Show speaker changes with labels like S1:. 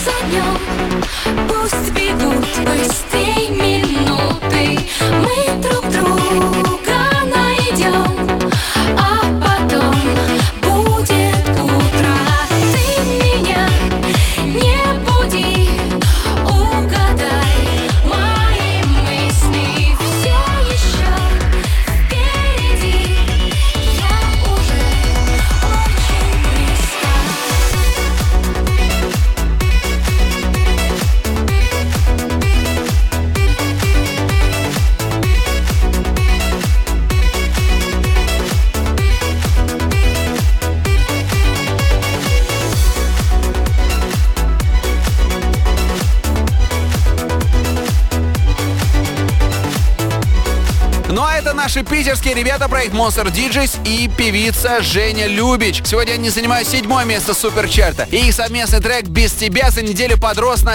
S1: за днем. Пусть бегут быстрей минуты, мы друг друга найдем, а потом будет утро. Ты меня не буди, угадай мои мысли все еще впереди. Я уже очень близко.
S2: Ну а это наши питерские ребята, проект Monster DJs и певица Женя Любич. Сегодня они занимают 7-е место суперчарта. И их совместный трек «Без тебя» за неделю подрос на